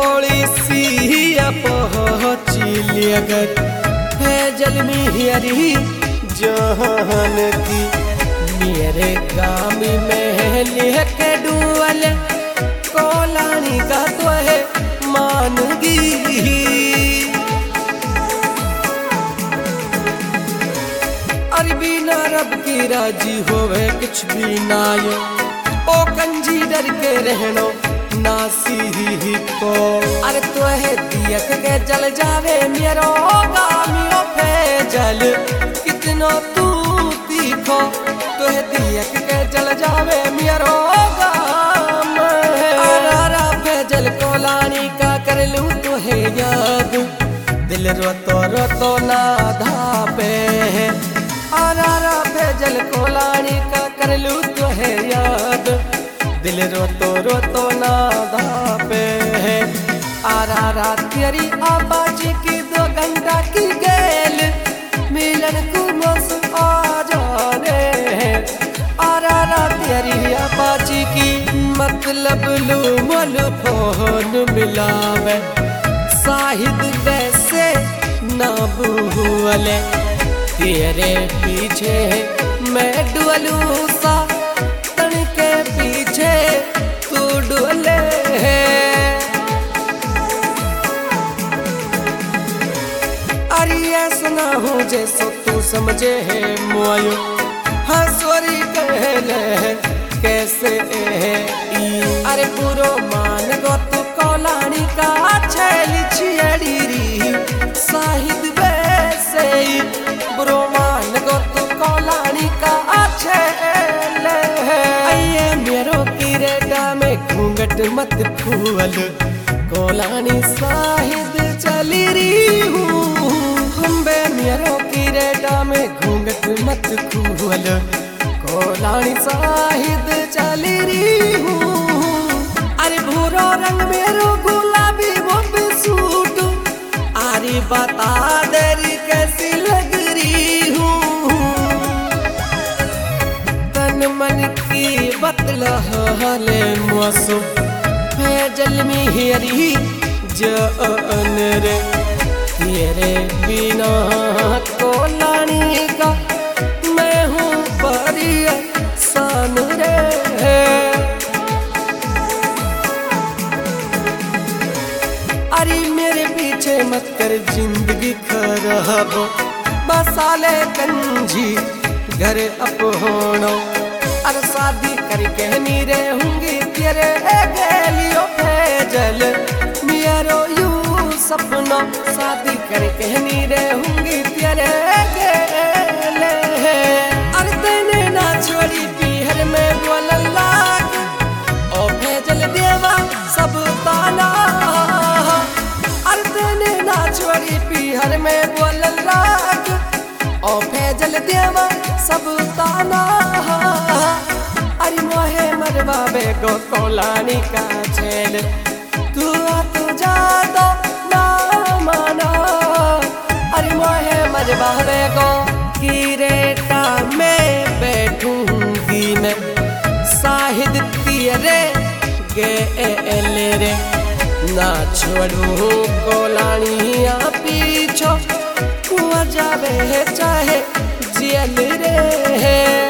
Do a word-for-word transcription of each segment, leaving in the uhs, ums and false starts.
थोड़ी सी पहुँची अगर है जल मेरी जान की मेरे गाम में लेके डुअल कोलानी का तो है मानगी। अरे बिना रब की राजी होवे कुछ भी ना यो ओ कंजी डर के रहनो नासी को। अरे तो है दियक के जल जावे मेरो गामियो फैजल कितनो तू तीखो तो है दियक के जल जावे मेरो गाम। अरारा फैजल कोलानी का कर लूं तो है याद दिल रोतो रोतो ना धापे। अरारा फैजल कोलानी का कर लूं तो है याद दिल रोतो रोतो ना धापे है। आरारा तेरी आबाजी की दो घंटा की गेल मिलन को मौसम आ जाने है। आरारा तेरी आबाजी की मतलब लू मल फोन मिलावे साहिद वैसे ना भूले तेरे पीछे मैं डुअलू सा के पीछे तू डुअले है। अरे ऐसा ना हो जैसो तू समझे है मोयो हंसवरी कहले कैसे है। अरे पूरो मान गो तू कोलानी का छैली छियड़ी साहिद वैसे बुरो मान गो तू कोलानी का छैल मेरो किरेटा में घूंघट मत फूल कोलानी साहिद चली रही हूँ। बे मेरो किरेटा में घूंघट मत फूल कोलानी साहिद चली रही हूँ। अरे भूरो रंग मेरो गुलाबी वो भी सूट अरे बता देरी कैसी लग रही हूँ। तन मन की बतला हाले मौसम फैजल मेरी जान रे तेरे बिना कोलानी का मैं हूँ परेशान रे। अरे मेरे पीछे मत कर जिंदगी खराब बसाले कंजी घर अपहोनो। अरे शादी करके नी रहूंगी तेरे गेलियो फैजल मेरो यू सपना शादी करके नी रहूंगी तेरे गेले। अरे तेने ना छोड़ी पीहर में बोल लाग ओ फैजल देवा सब ताना। अरे तेने ना छोड़ी पीहर में बोल लाग ओ फैजल देवा सब ताना। अरे मोहे मरवावे गो कोलानी का छेल तू तू जा दो ना माना। अरे मोहे मरवावे गो किरेटा में बैठूंगी मैं साहिद तेरे गेल रे ना छोड़ू कोलानिया पीछो कुआ जावे चाहे जेल रे।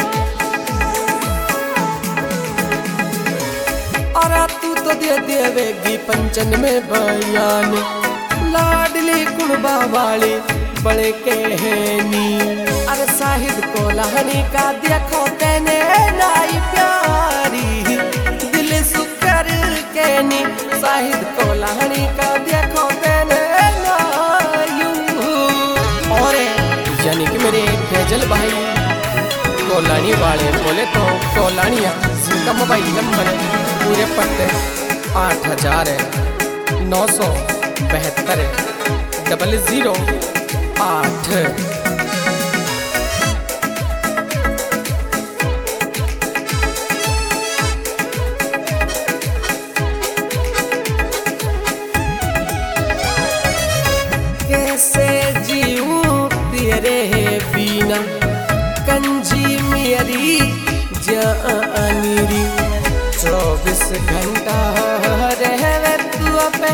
और तू तो दे देवेगी पंचन में बयान लाडली कुड़बा वाली बड़े के है नी। अरे साहिद कोलानी का देखो तेने लाई प्यारी दिल सुकर के नी। साहिद कोलानी का देखो तेने लायू। और यानी कि मेरे फैजल भाई कोलानी वाले बोले तो कोलानिया का मोबाइल नंबर पूरे पत्ते आठ हजार नौ सौ बहत्तर डबल जीरो आठ। कैसे जीऊं तेरे बिना कंजी मेरी जान री चौबीस घंटा रहे तू पे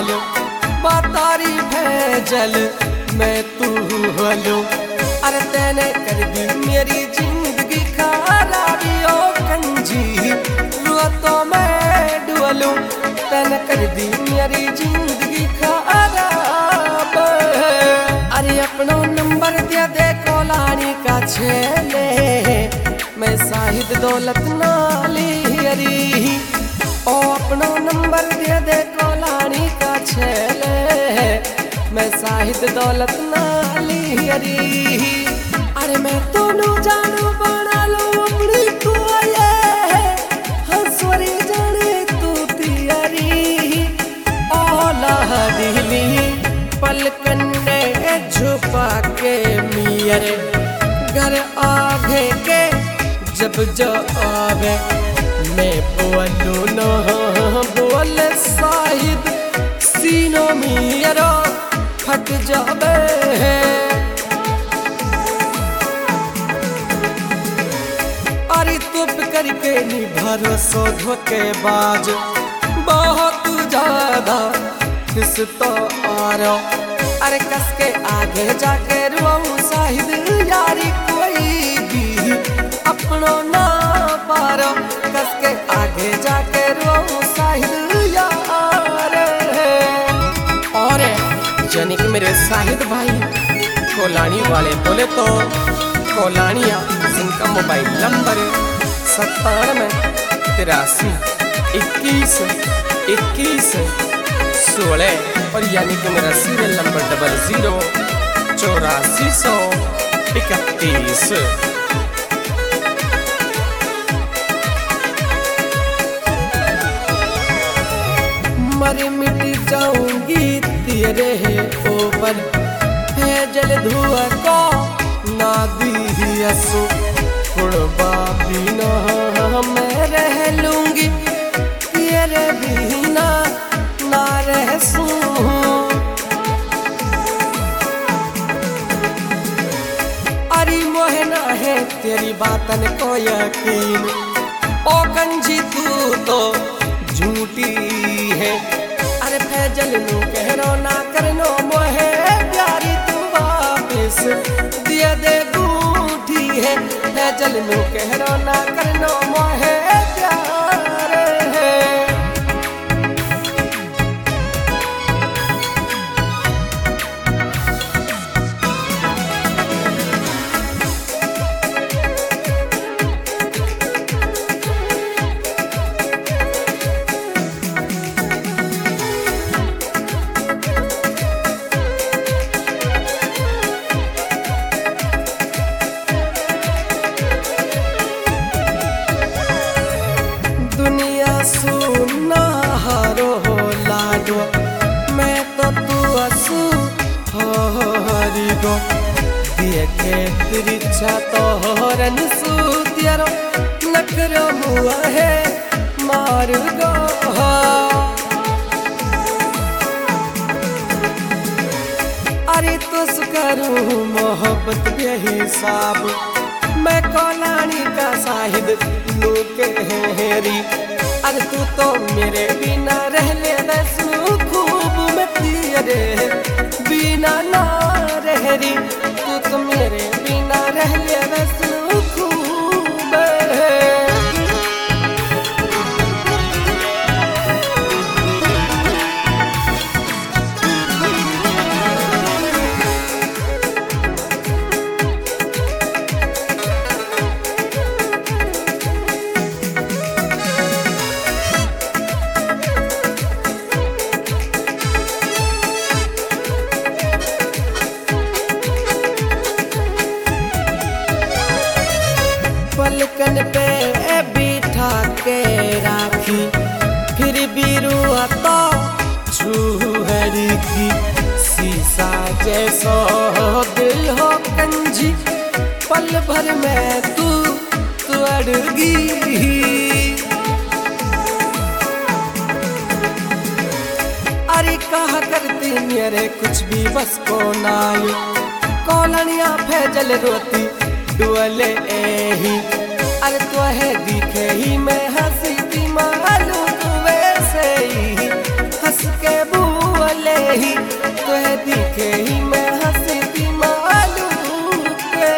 वालो बतारी भेजल मैं तू हलो। अरे तेने कर दी मेरी जिंदगी खराबी ओ कंजी रुआ तो मैं डुअलू। तेने कर दी मेरी जिंदगी खराब। अरे अपनो नंबर दे दे कोलानी का छेले मैं साहिद दौलत नाली हरी। ओ अपनो नंबर दे दे कोलानी का छेले मैं साहिद दौलत नाली हरी। अरे मैं तो नू जानू बना लो अपनी तू आये हंसवरी जाने तू तियारी। ओला दिली पलकन ने छुपा के मियरे घर आगे के जब जो आवे मैं बोलू न बोल साहिद सीनो मेरा फट जावे। अरे तुप करके नी भरोसो धोखेबाज बहुत ज्यादा किस तो आ रहा। अरे कस के आगे जाके रुआऊं साहिद यारी कोई भी अपनो ना पारो। कस के आगे जाके रुआऊं साहिद यार। और यानी कि मेरे साहिद भाई कोलानी वाले बोले तो कोलानिया जिनका मोबाइल नंबर सत्तानवे तिरासी इक्कीस इक्कीस सोलह और यानी कि मेरा सीरियल नंबर डबल जीरो चौरासी सौ इकतीस। मर मिट जाऊंगी तेरे ऊपर है जल धुआ को ना दी असो कुर्बा बिना मैं रह लूंगी तेरे बिना ना रह सू। अरे मोहना है तेरी बातन को यकीन ओ कंजी तू तो झूठी है। अरे फैजल नू कहरो ना करनो मोहे प्यारी तू वापिस दिया दे बूठी है। फैजल नू कहरो ना करनो मोहे प्यार है। दुनिया सुना हारो हो लाडो मैं तो तू असू हरी गो देखे तिरछा तोहरन सूतियारो नखरो हुआ है मार गो। अरे तो करूँ मोहब्बत बेहिसाब मैं कोलानी का साहिद लूके हेरी। अरे तू तो मेरे बिना रह ले वैसू खूब मैं तेरे बिना ना रह रही। तू तो मेरे बिना रह ले वैसू खूब। पलकन पे बिठा के राखी फिर भी रुआ तो छूहरी की शीशा जैसो दिल हो कंजी पल भर में तू तोड़गी। अरे कहा करती मेरे कुछ भी बस को नाई कोलनिया फैजल रोती डुअले ही। अरे तो है दिखे ही मैं हंसी थी मालूम वैसे ही हंस के बू बोले ही तुहे दिखे ही मैं हंसती मालू के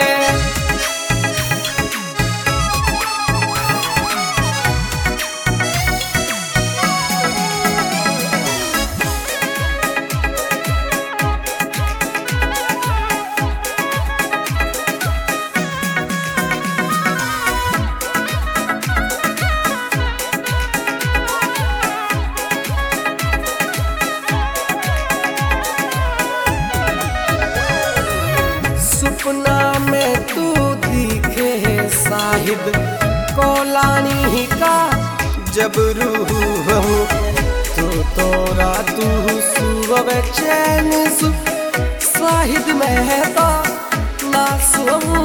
सपना में तू दिखे साहिब कोलानी का जब रूह हूँ तू तोरा तू सुबह चैन सु साहिब में तो ना सुहूँ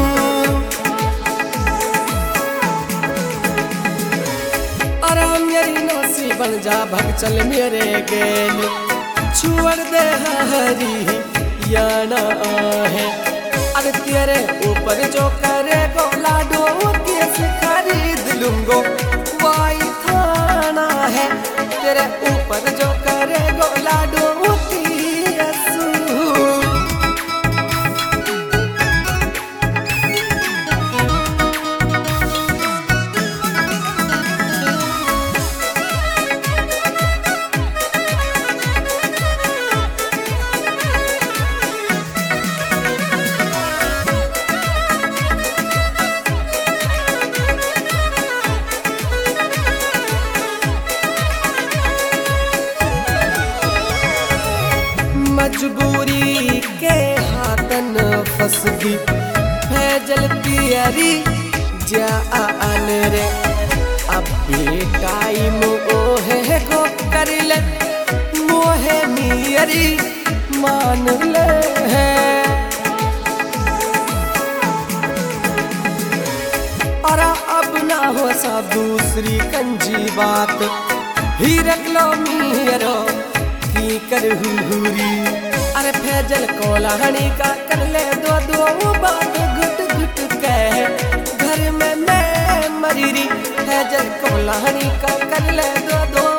अरे मेरी नौसी बन जा भग चल मेरे गेल छुड़ दे हरी या ना है अरे तेरे ऊपर जो करे गो लाडो कैसे खरीद लूंगो वाई थाना है तेरे ऊपर जो करे गो लाडो मजबूरी के हाथन फंस दी फैजल पियरी जान रे अब भी टाइम ओहे को कर ले मोहे मियरी मान ले और अब ना हो सा दूसरी कंजी बात ही रख लो मियरो की कर हुरी अरे फैजल कोलाहनी का कर ले दो दो बात घुट घुट कह घर में मैं मरी फैजल कोलाहनी का कर ले दो दो